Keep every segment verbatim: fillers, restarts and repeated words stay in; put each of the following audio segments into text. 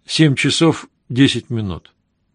Семь часов десять минут.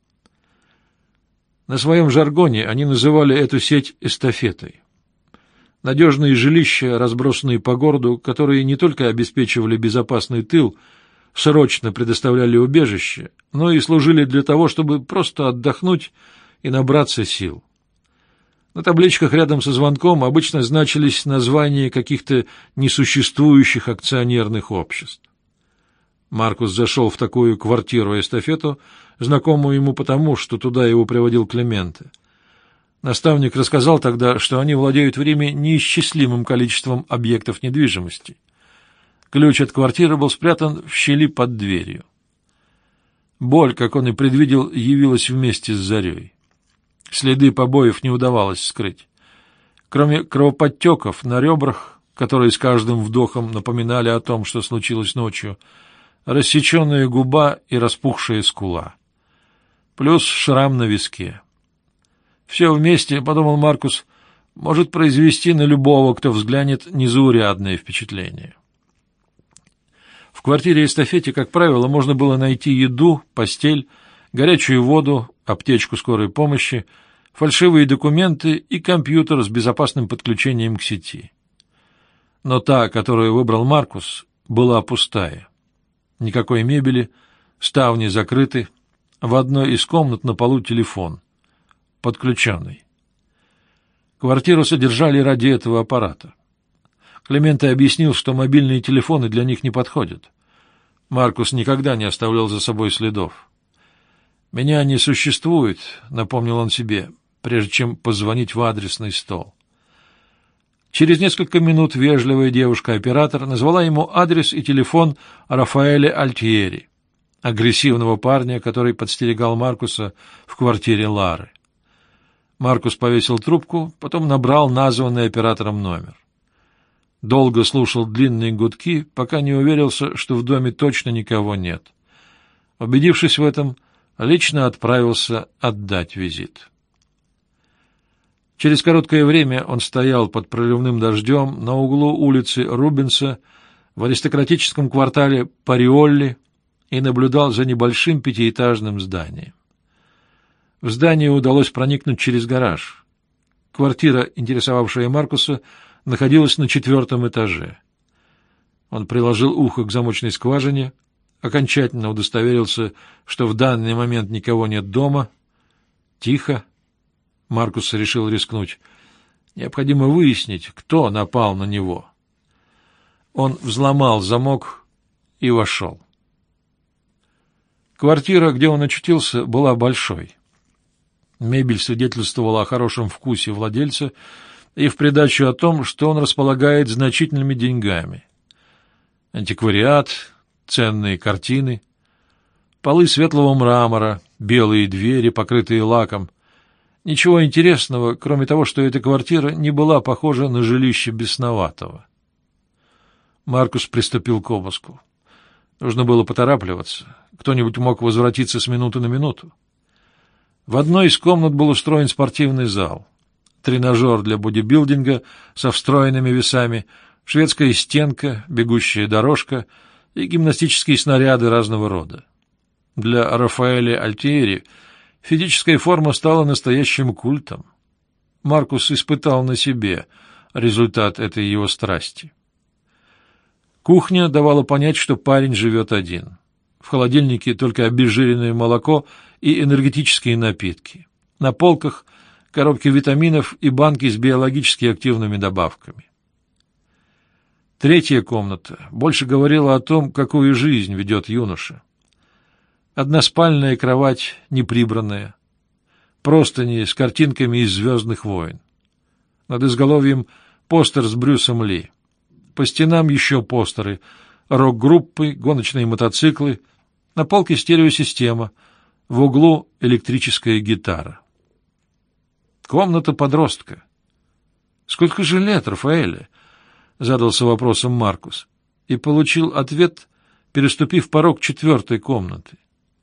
На своем жаргоне они называли эту сеть эстафетой. Надежные жилища, разбросанные по городу, которые не только обеспечивали безопасный тыл, срочно предоставляли убежище, но и служили для того, чтобы просто отдохнуть и набраться сил. На табличках рядом со звонком обычно значились названия каких-то несуществующих акционерных обществ. Маркус зашел в такую квартиру-эстафету, знакомую ему потому, что туда его приводил Клементе. Наставник рассказал тогда, что они владеют в Риме неисчислимым количеством объектов недвижимости. Ключ от квартиры был спрятан в щели под дверью. Боль, как он и предвидел, явилась вместе с зарей. Следы побоев не удавалось скрыть. Кроме кровоподтеков на ребрах, которые с каждым вдохом напоминали о том, что случилось ночью, рассеченная губа и распухшая скула. Плюс шрам на виске. Все вместе, подумал Маркус, может произвести на любого, кто взглянет, незаурядное впечатление. В квартире-эстафете, как правило, можно было найти еду, постель, горячую воду, аптечку скорой помощи, фальшивые документы и компьютер с безопасным подключением к сети. Но та, которую выбрал Маркус, была пустая. Никакой мебели, ставни закрыты, в одной из комнат на полу телефон, подключенный. Квартиру содержали ради этого аппарата. Клементе объяснил, что мобильные телефоны для них не подходят. Маркус никогда не оставлял за собой следов. «Меня не существует», — напомнил он себе, прежде чем позвонить в адресный стол. Через несколько минут вежливая девушка-оператор назвала ему адрес и телефон Рафаэля Альтьери, агрессивного парня, который подстерегал Маркуса в квартире Лары. Маркус повесил трубку, потом набрал названный оператором номер. Долго слушал длинные гудки, пока не уверился, что в доме точно никого нет. Убедившись в этом, лично отправился отдать визит. Через короткое время он стоял под проливным дождем на углу улицы Рубенса в аристократическом квартале Париолли и наблюдал за небольшим пятиэтажным зданием. В здание удалось проникнуть через гараж. Квартира, интересовавшая Маркуса, находилась на четвертом этаже. Он приложил ухо к замочной скважине, окончательно удостоверился, что в данный момент никого нет дома. Тихо. Маркус решил рискнуть. Необходимо выяснить, кто напал на него. Он взломал замок и вошел. Квартира, где он очутился, была большой. Мебель свидетельствовала о хорошем вкусе владельца и в придачу о том, что он располагает значительными деньгами. Антиквариат, ценные картины, полы светлого мрамора, белые двери, покрытые лаком. Ничего интересного, кроме того, что эта квартира не была похожа на жилище бесноватого. Маркус приступил к обыску. Нужно было поторапливаться. Кто-нибудь мог возвратиться с минуты на минуту. В одной из комнат был устроен спортивный зал. Тренажер для бодибилдинга со встроенными весами, шведская стенка, бегущая дорожка и гимнастические снаряды разного рода. Для Рафаэля Альтьери физическая форма стала настоящим культом. Маркус испытал на себе результат этой его страсти. Кухня давала понять, что парень живет один. В холодильнике только обезжиренное молоко и энергетические напитки. На полках коробки витаминов и банки с биологически активными добавками. Третья комната больше говорила о том, какую жизнь ведет юноша. Односпальная кровать, неприбранная, простыни с картинками из «Звездных войн». Над изголовьем постер с Брюсом Ли. По стенам еще постеры, рок-группы, гоночные мотоциклы, на полке стереосистема, в углу электрическая гитара. Комната подростка. «Сколько же лет, Рафаэле?» — задался вопросом Маркус и получил ответ, переступив порог четвертой комнаты.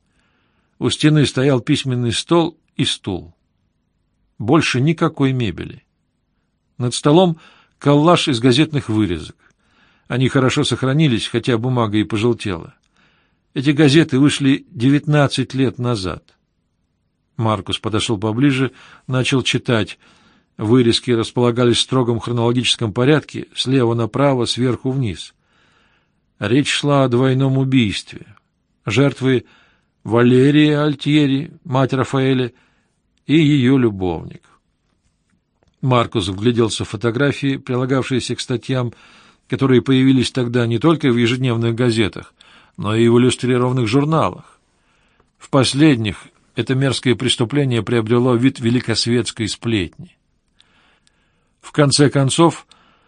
У стены стоял письменный стол и стул. Больше никакой мебели. Над столом коллаж из газетных вырезок. Они хорошо сохранились, хотя бумага и пожелтела. Эти газеты вышли девятнадцать лет назад. Маркус подошел поближе, начал читать. Вырезки располагались в строгом хронологическом порядке, слева направо, сверху вниз. Речь шла о двойном убийстве. Жертвы Валерия Альтьери, мать Рафаэля, и ее любовник. Маркус вгляделся в фотографии, прилагавшиеся к статьям, которые появились тогда не только в ежедневных газетах, но и в иллюстрированных журналах. В последних это мерзкое преступление приобрело вид великосветской сплетни. В конце концов,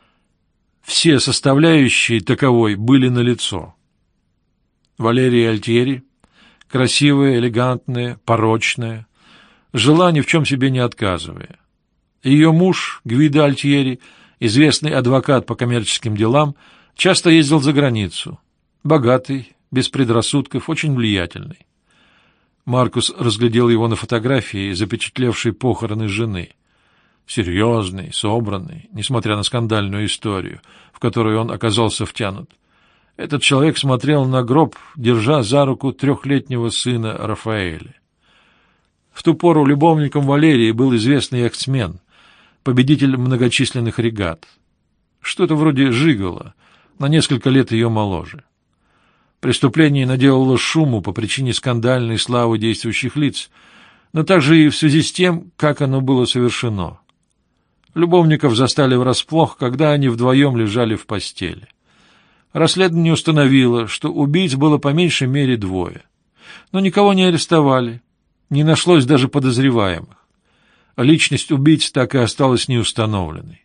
все составляющие таковой были налицо. Валерия Альтьери, красивая, элегантная, порочная, жила ни в чем себе не отказывая. Ее муж, Гвидо Альтьери, известный адвокат по коммерческим делам, часто ездил за границу. Богатый, без предрассудков, очень влиятельный. Маркус разглядел его на фотографии, запечатлевшей похороны жены. Серьезный, собранный, несмотря на скандальную историю, в которую он оказался втянут. Этот человек смотрел на гроб, держа за руку трехлетнего сына Рафаэля. В ту пору любовником Валерии был известный яхтсмен, победитель многочисленных регат. Что-то вроде жиголо, на несколько лет ее моложе. Преступление наделало шуму по причине скандальной славы действующих лиц, но также и в связи с тем, как оно было совершено. Любовников застали врасплох, когда они вдвоем лежали в постели. Расследование установило, что убийц было по меньшей мере двое. Но никого не арестовали, не нашлось даже подозреваемых. Личность убийц так и осталась неустановленной.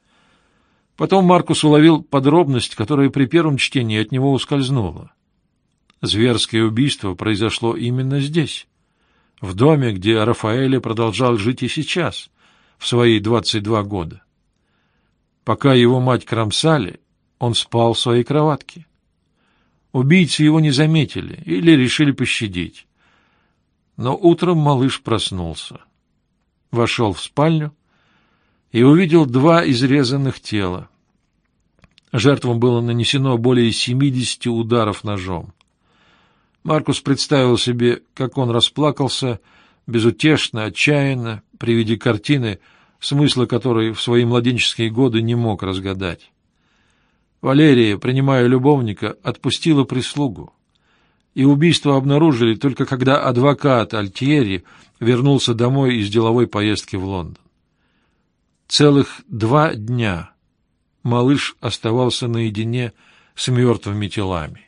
Потом Маркус уловил подробность, которая при первом чтении от него ускользнула. Зверское убийство произошло именно здесь, в доме, где Рафаэль продолжал жить и сейчас, в свои двадцать два года. Пока его мать кромсали, он спал в своей кроватке. Убийцы его не заметили или решили пощадить. Но утром малыш проснулся, вошел в спальню и увидел два изрезанных тела. Жертвам было нанесено более семидесяти ударов ножом. Маркус представил себе, как он расплакался, безутешно, отчаянно, при виде картины, смысла которой в свои младенческие годы не мог разгадать. Валерия, принимая любовника, отпустила прислугу, и убийство обнаружили только когда адвокат Альтьери вернулся домой из деловой поездки в Лондон. Целых два дня малыш оставался наедине с мертвыми телами.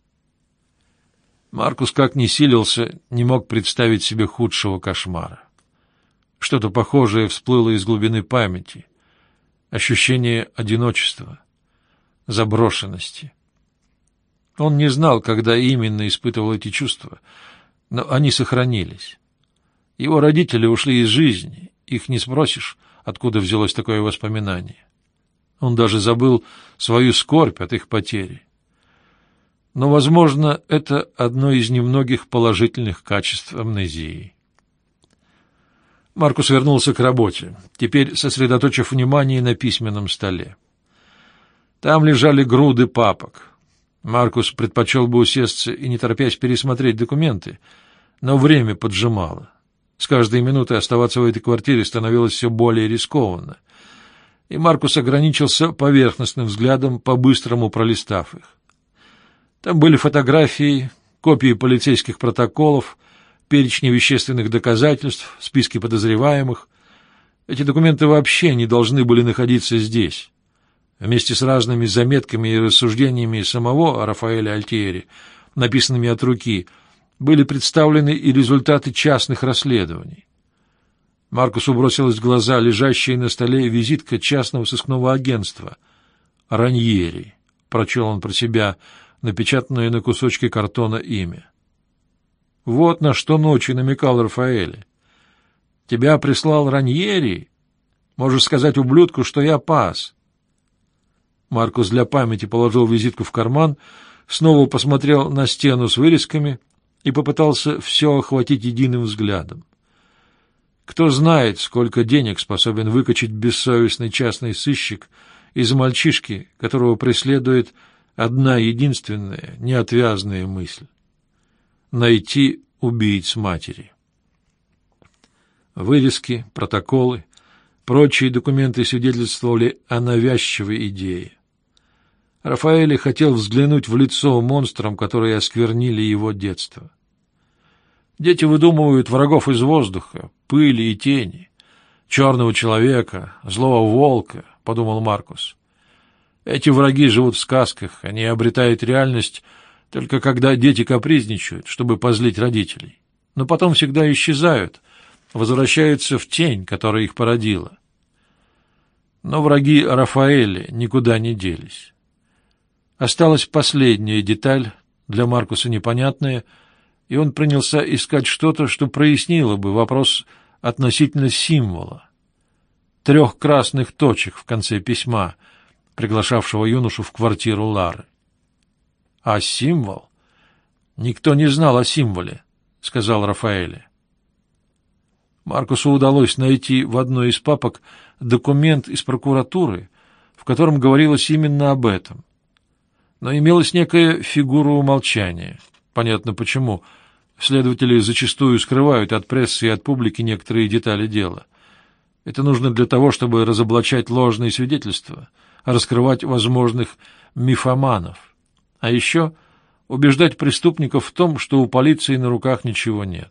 Маркус, как ни силился, не мог представить себе худшего кошмара. Что-то похожее всплыло из глубины памяти. Ощущение одиночества, заброшенности. Он не знал, когда именно испытывал эти чувства, но они сохранились. Его родители ушли из жизни, их не спросишь, откуда взялось такое воспоминание. Он даже забыл свою скорбь от их потери. Но, возможно, это одно из немногих положительных качеств амнезии. Маркус вернулся к работе, теперь сосредоточив внимание на письменном столе. Там лежали груды папок. Маркус предпочел бы усесться и, не торопясь, пересмотреть документы, но время поджимало. С каждой минутой оставаться в этой квартире становилось все более рискованно, и Маркус ограничился поверхностным взглядом, по-быстрому пролистав их. Там были фотографии, копии полицейских протоколов, перечни вещественных доказательств, списки подозреваемых. Эти документы вообще не должны были находиться здесь. Вместе с разными заметками и рассуждениями самого Рафаэля Альтьери, написанными от руки, были представлены и результаты частных расследований. Маркусу бросилась в глаза лежащая на столе визитка частного сыскного агентства «Раньери», прочел он про себя, напечатанное на кусочке картона имя. Вот на что ночью намекал Рафаэль. «Тебя прислал Раньери? Можешь сказать ублюдку, что я пас». Маркус для памяти положил визитку в карман, снова посмотрел на стену с вырезками и попытался все охватить единым взглядом. Кто знает, сколько денег способен выкачать бессовестный частный сыщик из мальчишки, которого преследует одна единственная неотвязная мысль. найти убийц матери. Вырезки, протоколы, прочие документы свидетельствовали о навязчивой идее. Рафаэль хотел взглянуть в лицо монстрам, которые осквернили его детство. Дети выдумывают врагов из воздуха, пыли и тени, черного человека, злого волка, — подумал Маркус. Эти враги живут в сказках, они обретают реальность только когда дети капризничают, чтобы позлить родителей, но потом всегда исчезают, возвращаются в тень, которая их породила. Но враги Рафаэля никуда не делись. Осталась последняя деталь, для Маркуса непонятная, и он принялся искать что-то, что прояснило бы вопрос относительно символа. Трех красных точек в конце письма, приглашавшего юношу в квартиру Лары. А символ? Никто не знал о символе, — сказал Рафаэль. Маркусу удалось найти в одной из папок документ из прокуратуры, в котором говорилось именно об этом. Но имелась некая фигура умолчания. Понятно почему. Следователи зачастую скрывают от прессы и от публики некоторые детали дела. Это нужно для того, чтобы разоблачать ложные свидетельства, раскрывать возможных мифоманов. А еще убеждать преступников в том, что у полиции на руках ничего нет.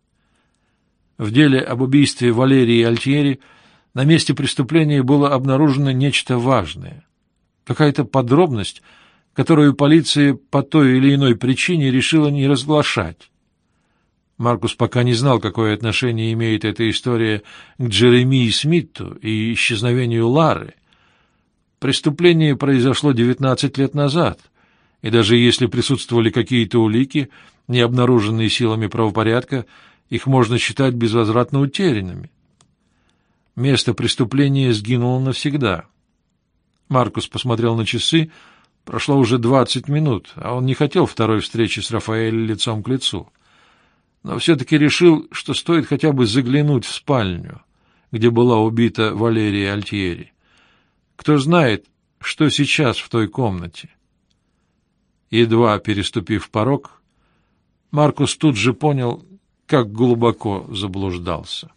В деле об убийстве Валерии Альтьери на месте преступления было обнаружено нечто важное. Какая-то подробность, которую полиция по той или иной причине решила не разглашать. Маркус пока не знал, какое отношение имеет эта история к Джеремии Смиту и исчезновению Лары. Преступление произошло девятнадцать лет назад, и даже если присутствовали какие-то улики, не обнаруженные силами правопорядка, их можно считать безвозвратно утерянными. Место преступления сгинуло навсегда. Маркус посмотрел на часы. Прошло уже двадцать минут, а он не хотел второй встречи с Рафаэлем лицом к лицу. Но все-таки решил, что стоит хотя бы заглянуть в спальню, где была убита Валерия Альтьери. Кто знает, что сейчас в той комнате. Едва переступив порог, Маркус тут же понял, как глубоко заблуждался.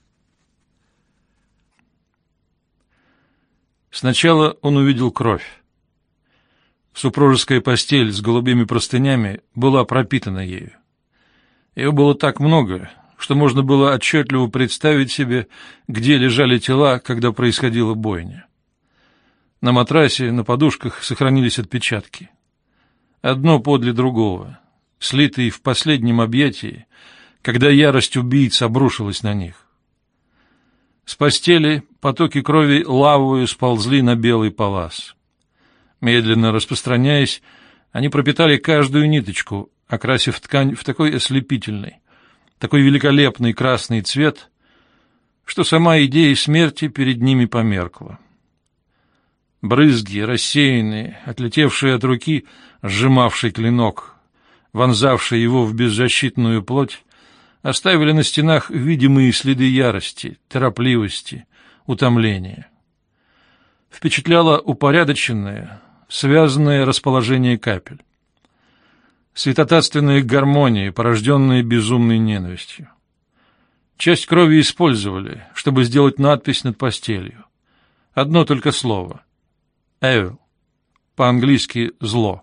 Сначала он увидел кровь. Супружеская постель с голубыми простынями была пропитана ею. Ее было так много, что можно было отчетливо представить себе, где лежали тела, когда происходила бойня. На матрасе, на подушках сохранились отпечатки. Одно подле другого, слитые в последнем объятии, когда ярость убийц обрушилась на них. С постели потоки крови лавою сползли на белый палас. Медленно распространяясь, они пропитали каждую ниточку, окрасив ткань в такой ослепительный, такой великолепный красный цвет, что сама идея смерти перед ними померкла. Брызги, рассеянные, отлетевшие от руки, сжимавшей клинок, вонзавшей его в беззащитную плоть, оставили на стенах видимые следы ярости, торопливости, утомления. Впечатляло упорядоченное, связанное расположение капель. Святотатственная гармония, порожденная безумной ненавистью. Часть крови использовали, чтобы сделать надпись над постелью. Одно только слово — «Evil», по-английски «зло».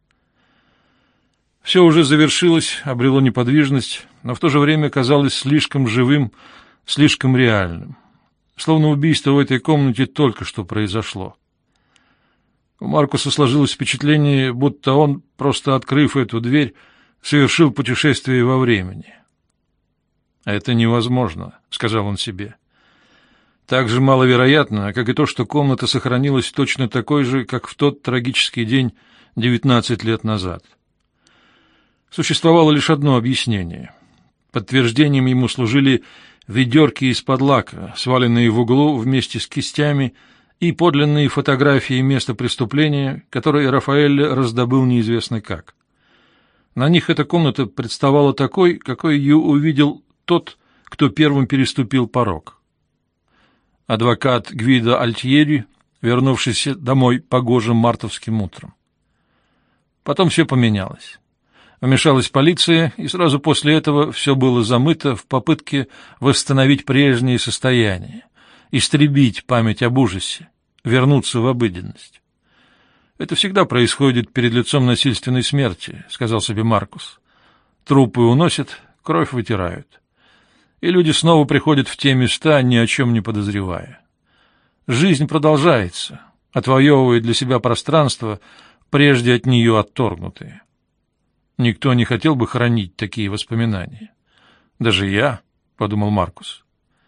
Все уже завершилось, обрело неподвижность, но в то же время казалось слишком живым, слишком реальным. Словно убийство в этой комнате только что произошло. У Маркуса сложилось впечатление, будто он, просто открыв эту дверь, совершил путешествие во времени. «Это невозможно», — сказал он себе. Так же маловероятно, как и то, что комната сохранилась точно такой же, как в тот трагический день девятнадцать лет назад. Существовало лишь одно объяснение. Подтверждением ему служили ведерки из-под лака, сваленные в углу вместе с кистями, и подлинные фотографии места преступления, которые Рафаэль раздобыл неизвестно как. На них эта комната представала такой, какой ее увидел тот, кто первым переступил порог. Адвокат Гвидо Альтьери, вернувшийся домой погожим мартовским утром. Потом все поменялось. Вмешалась полиция, и сразу после этого все было замыто в попытке восстановить прежнее состояние, истребить память об ужасе, вернуться в обыденность. «Это всегда происходит перед лицом насильственной смерти», — сказал себе Маркус. «Трупы уносят, кровь вытирают. И люди снова приходят в те места, ни о чем не подозревая. Жизнь продолжается, отвоевывая для себя пространство, прежде от нее отторгнутые. Никто не хотел бы хранить такие воспоминания. Даже я, — подумал Маркус.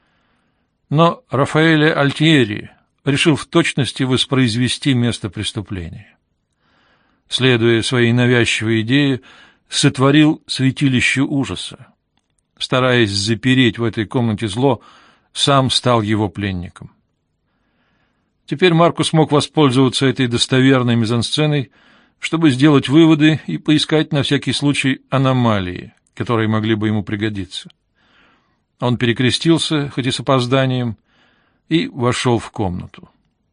Но Рафаэле Альтьери решил в точности воспроизвести место преступления. Следуя своей навязчивой идее, сотворил святилище ужаса. Стараясь запереть в этой комнате зло, сам стал его пленником. Теперь Маркус мог воспользоваться этой достоверной мизансценой, чтобы сделать выводы и поискать на всякий случай аномалии, которые могли бы ему пригодиться. Он перекрестился, хоть и с опозданием, и вошел в комнату.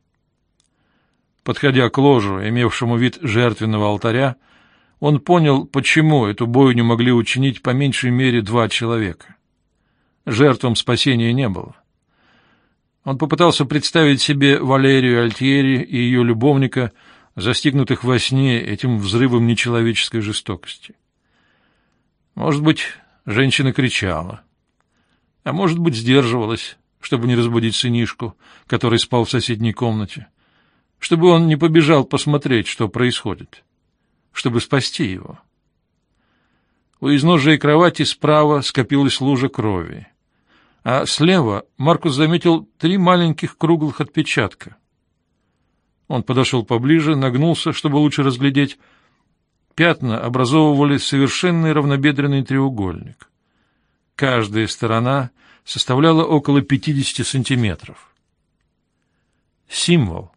Подходя к ложу, имевшему вид жертвенного алтаря, он понял, почему эту бойню могли учинить по меньшей мере два человека. Жертвам спасения не было. Он попытался представить себе Валерию Альтьери и ее любовника, застигнутых во сне этим взрывом нечеловеческой жестокости. Может быть, женщина кричала, а может быть, сдерживалась, чтобы не разбудить сынишку, который спал в соседней комнате, чтобы он не побежал посмотреть, что происходит, чтобы спасти его. У изножия кровати справа скопилась лужа крови, а слева Маркус заметил три маленьких круглых отпечатка. Он подошел поближе, нагнулся, чтобы лучше разглядеть. Пятна образовывали совершенный равнобедренный треугольник. Каждая сторона составляла около пятидесяти сантиметров. Символ.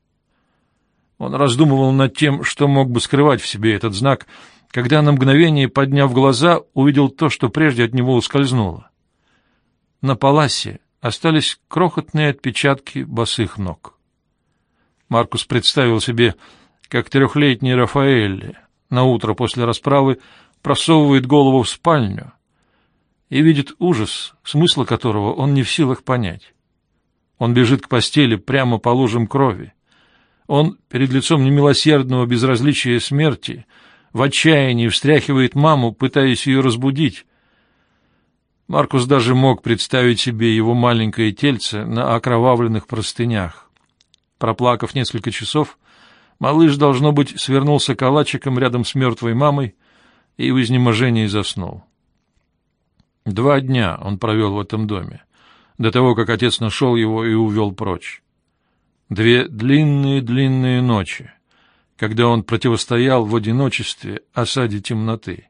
Он раздумывал над тем, что мог бы скрывать в себе этот знак, когда на мгновение, подняв глаза, увидел то, что прежде от него ускользнуло. На паласе остались крохотные отпечатки босых ног. Маркус представил себе, как трехлетний Рафаэль наутро после расправы просовывает голову в спальню и видит ужас, смысла которого он не в силах понять. Он бежит к постели прямо по лужам крови. Он, перед лицом немилосердного безразличия смерти, в отчаянии встряхивает маму, пытаясь ее разбудить. Маркус даже мог представить себе его маленькое тельце на окровавленных простынях. Проплакав несколько часов, малыш, должно быть, свернулся калачиком рядом с мертвой мамой и в изнеможении заснул. Два дня он провел в этом доме, до того, как отец нашел его и увел прочь. Две длинные-длинные ночи, когда он противостоял в одиночестве осаде темноты.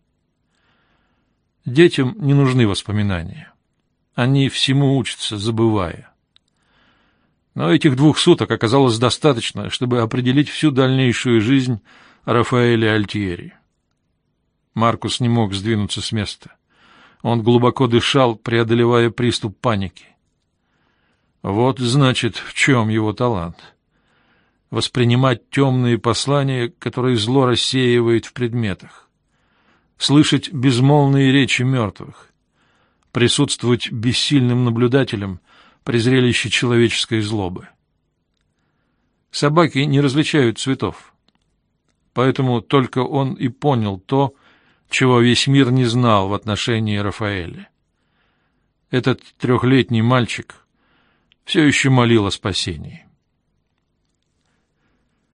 Детям не нужны воспоминания. Они всему учатся, забывая. Но этих двух суток оказалось достаточно, чтобы определить всю дальнейшую жизнь Рафаэля Альтьери. Маркус не мог сдвинуться с места. Он глубоко дышал, преодолевая приступ паники. Вот, значит, в чем его талант. Воспринимать темные послания, которые зло рассеивает в предметах. Слышать безмолвные речи мертвых. Присутствовать бессильным наблюдателем при зрелище человеческой злобы. Собаки не различают цветов. Поэтому только он и понял то, чего весь мир не знал в отношении Рафаэля. Этот трехлетний мальчик все еще молил о спасении.